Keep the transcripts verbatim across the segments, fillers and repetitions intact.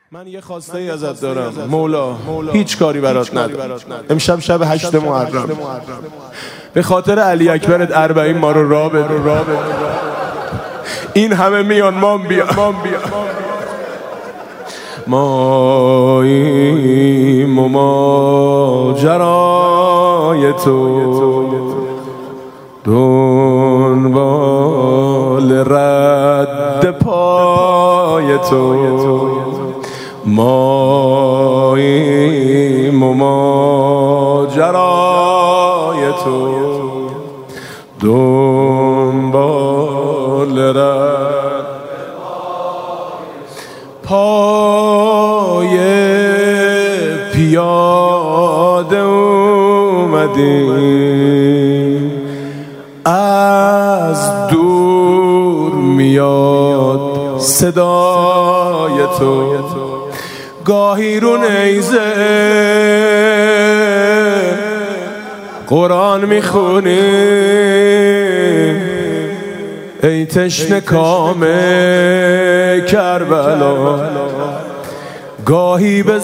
من یه خواسته ای ازت دارم مولا، هیچ کاری برات ندارم. امشب شب هشت محرم، به خاطر علی اکبرت اربعین ما رو راه بده. این همه میان مام بیا ماییم و ماجرای تو، دنبال رد پای تو. ماییم و ماجرای تو، دنبال رد پای پیاده اومدیم، از دور میاد صدای تو. گاهی رو نیزه قرآن میخونی، ای تشنه کام کربلا. گاهی به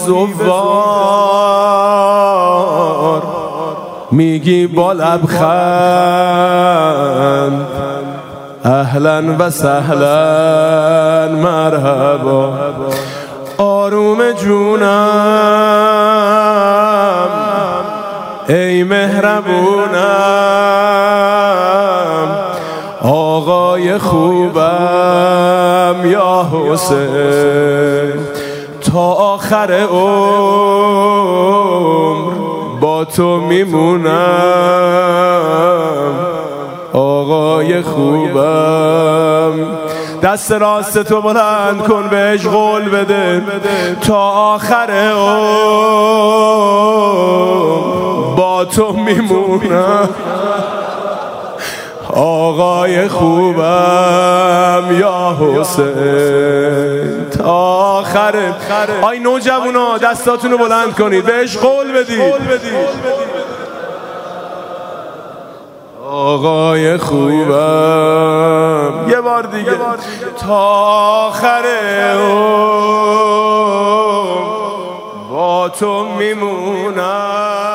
زوار میگی با لبخند، اهلا و سهلا مرحبا. آروم جونم ای مهربونم، آقای خوبم یا حسین. تا آخر عمر با تو میمونم، آقای خوبم. دست راست تو بلند کن، بهش قول بده تا آخر عمر با تو میمونم، آقای خوبم یا حسین. تا آخر. آی نوجوانا دستاتونو بلند کنید، بهش قول بدید آقای خوبم. یه بار دیگه تا آخر عمر با تو میمونم.